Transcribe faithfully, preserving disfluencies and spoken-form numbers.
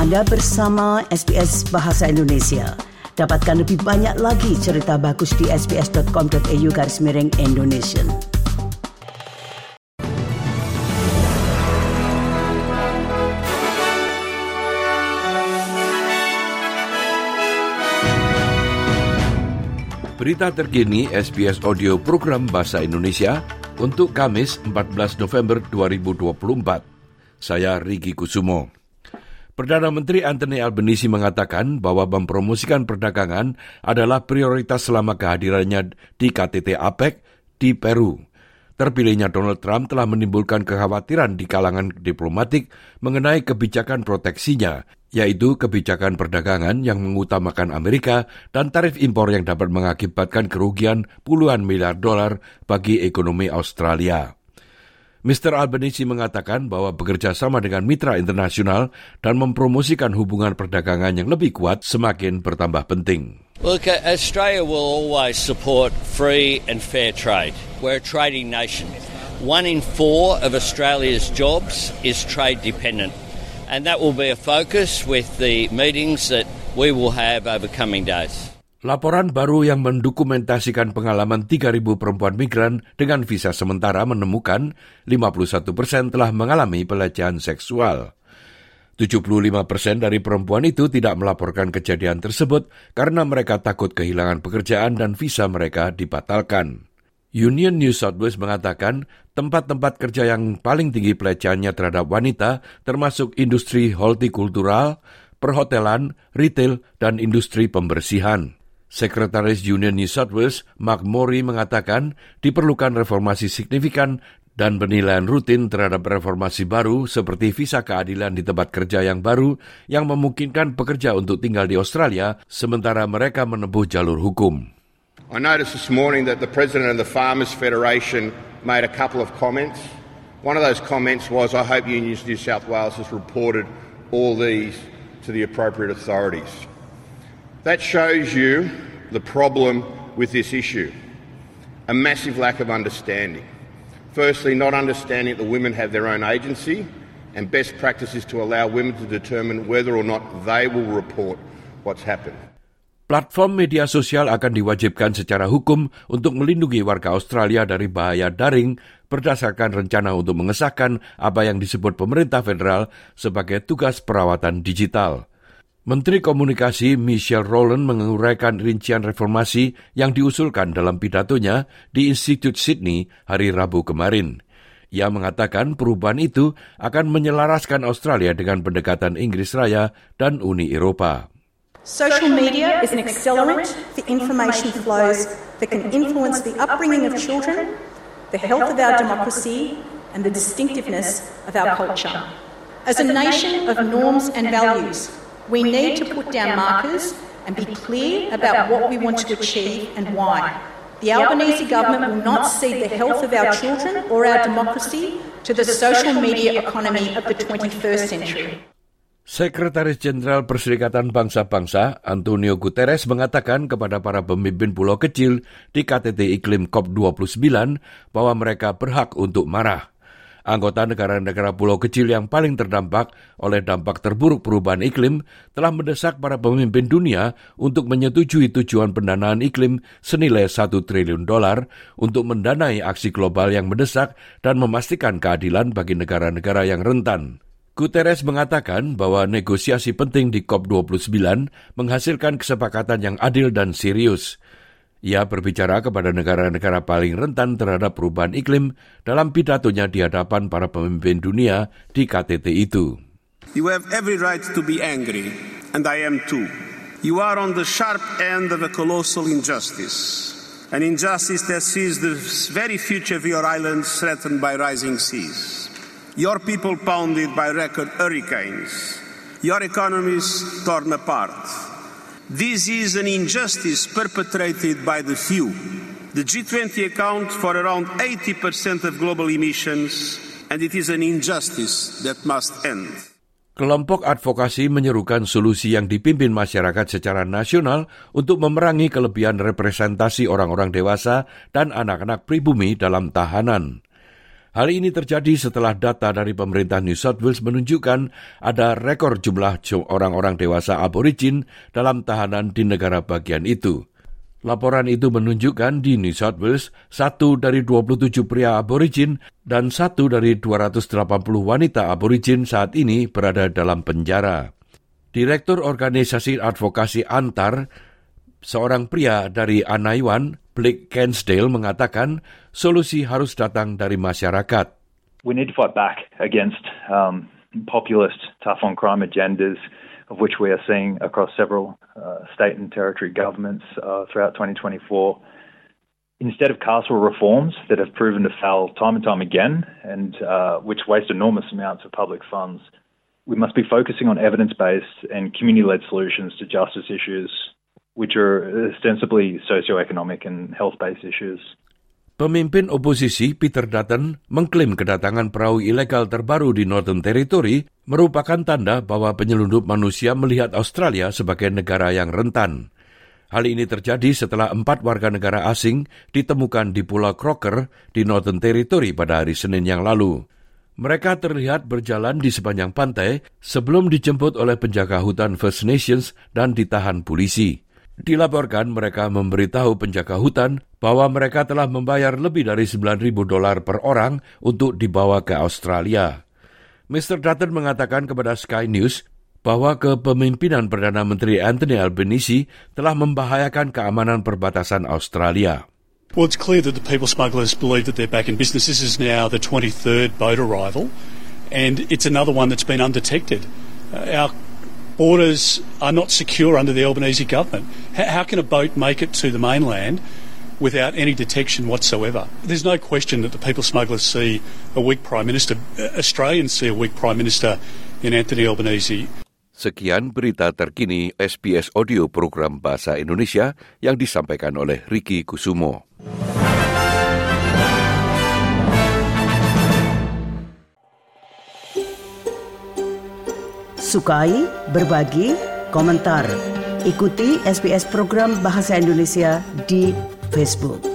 Anda bersama S B S Bahasa Indonesia. Dapatkan lebih banyak lagi cerita bagus di sbs.com.au garis miring Indonesian. Berita terkini S B S Audio Program Bahasa Indonesia untuk Kamis empat belas November dua ribu dua puluh empat. Saya Riki Kusumo. Perdana Menteri Anthony Albanese mengatakan bahwa mempromosikan perdagangan adalah prioritas selama kehadirannya di K T T APEC di Peru. Terpilihnya Donald Trump telah menimbulkan kekhawatiran di kalangan diplomatik mengenai kebijakan proteksinya, yaitu kebijakan perdagangan yang mengutamakan Amerika dan tarif impor yang dapat mengakibatkan kerugian puluhan miliar dolar bagi ekonomi Australia. mister Albanese mengatakan bahwa bekerja sama dengan mitra internasional dan mempromosikan hubungan perdagangan yang lebih kuat semakin bertambah penting. Look, Australia will always support free and fair trade. We're a trading nation. One in four of Australia's jobs is trade dependent. And that will be a focus with the meetings that we will have over coming days. Laporan baru yang mendokumentasikan pengalaman tiga ribu perempuan migran dengan visa sementara menemukan lima puluh satu persen telah mengalami pelecehan seksual. tujuh puluh lima persen dari perempuan itu tidak melaporkan kejadian tersebut karena mereka takut kehilangan pekerjaan dan visa mereka dibatalkan. Union New South Wales mengatakan tempat-tempat kerja yang paling tinggi pelecehannya terhadap wanita termasuk industri hortikultural, perhotelan, retail, dan industri pembersihan. Sekretaris Union New South Wales, Mark Mori, mengatakan diperlukan reformasi signifikan dan penilaian rutin terhadap reformasi baru seperti visa keadilan di tempat kerja yang baru yang memungkinkan pekerja untuk tinggal di Australia sementara mereka menempuh jalur hukum. I noticed this morning that the President of the Farmers Federation made a couple of comments. One of those comments was, I hope Union New South Wales has reported all these to the appropriate authorities. That shows you the problem with this issue, a massive lack of understanding. Firstly, not understanding that women have their own agency and best practices to allow women to determine whether or not they will report what's happened. Platform media sosial akan diwajibkan secara hukum untuk melindungi warga Australia dari bahaya daring berdasarkan rencana untuk mengesahkan apa yang disebut pemerintah federal sebagai tugas perawatan digital. Menteri Komunikasi Michelle Rowland menguraikan rincian reformasi yang diusulkan dalam pidatonya di Institute Sydney hari Rabu kemarin. Ia mengatakan perubahan itu akan menyelaraskan Australia dengan pendekatan Inggris Raya dan Uni Eropa. Social media is an accelerant for information flows that can influence the upbringing of children, the health of our democracy, and the distinctiveness of our culture. As a nation of norms and values, we need to put down markers and be clear about what we want to achieve and why. The Albanese government will not cede the health of our children or our democracy to the social media economy of the twenty-first century. Sekretaris Jenderal Perserikatan Bangsa-Bangsa Antonio Guterres mengatakan kepada para pemimpin pulau kecil di K T T Iklim C O P dua puluh sembilan bahwa mereka berhak untuk marah. Anggota negara-negara pulau kecil yang paling terdampak oleh dampak terburuk perubahan iklim telah mendesak para pemimpin dunia untuk menyetujui tujuan pendanaan iklim senilai satu triliun dolar untuk mendanai aksi global yang mendesak dan memastikan keadilan bagi negara-negara yang rentan. Guterres mengatakan bahwa negosiasi penting di C O P dua puluh sembilan menghasilkan kesepakatan yang adil dan serius. Ia berbicara kepada negara-negara paling rentan terhadap perubahan iklim dalam pidatonya di hadapan para pemimpin dunia di K T T itu. You have every right to be angry, and I am too. You are on the sharp end of a colossal injustice, an injustice that sees the very future of your islands threatened by rising seas, your people pounded by record hurricanes, your economies torn apart. This is an injustice perpetrated by the few. The G twenty accounts for around eighty percent of global emissions, and it is an injustice that must end. Kelompok advokasi menyerukan solusi yang dipimpin masyarakat secara nasional untuk memerangi kelebihan representasi orang-orang dewasa dan anak-anak pribumi dalam tahanan. Hal ini terjadi setelah data dari pemerintah New South Wales menunjukkan ada rekor jumlah orang-orang dewasa aborigin dalam tahanan di negara bagian itu. Laporan itu menunjukkan di New South Wales, satu dari dua puluh tujuh pria aborigin dan satu dari dua ratus delapan puluh wanita aborigin saat ini berada dalam penjara. Direktur organisasi advokasi Antar, seorang pria dari Anaiwan, Blake Kensdale, mengatakan solusi harus datang dari masyarakat. We need to fight back against um, populist, tough-on-crime agendas, of which we are seeing across several uh, state and territory governments uh, throughout twenty twenty-four. Instead of carceral reforms that have proven to fail time and time again, and uh, which waste enormous amounts of public funds, we must be focusing on evidence-based and community-led solutions to justice issues, which are ostensibly socio-economic and health-based issues. Pemimpin oposisi Peter Dutton mengklaim kedatangan perahu ilegal terbaru di Northern Territory merupakan tanda bahwa penyelundup manusia melihat Australia sebagai negara yang rentan. Hal ini terjadi setelah empat warga negara asing ditemukan di Pulau Croker di Northern Territory pada hari Senin yang lalu. Mereka terlihat berjalan di sepanjang pantai sebelum dijemput oleh penjaga hutan First Nations dan ditahan polisi. Dilaporkan mereka memberitahu penjaga hutan bahwa mereka telah membayar lebih dari sembilan ribu dolar per orang untuk dibawa ke Australia. mister Dutton mengatakan kepada Sky News bahwa kepemimpinan Perdana Menteri Anthony Albanese telah membahayakan keamanan perbatasan Australia. Well, it's clear that the people smugglers believe that they're back in business. This is now the twenty-third boat arrival, and it's another one that's been undetected. Uh, our borders are not secure under the Albanese government. H- how can a boat make it to the mainland without any detection whatsoever? There's no question that the people smugglers see a weak Prime Minister. Australians see a weak Prime Minister in Anthony Albanese. Sekian berita terkini S B S Audio Program Bahasa Indonesia yang disampaikan oleh Ricky Kusumo. Sukai, berbagi, komentar. Ikuti S B S Program Bahasa Indonesia di Facebook.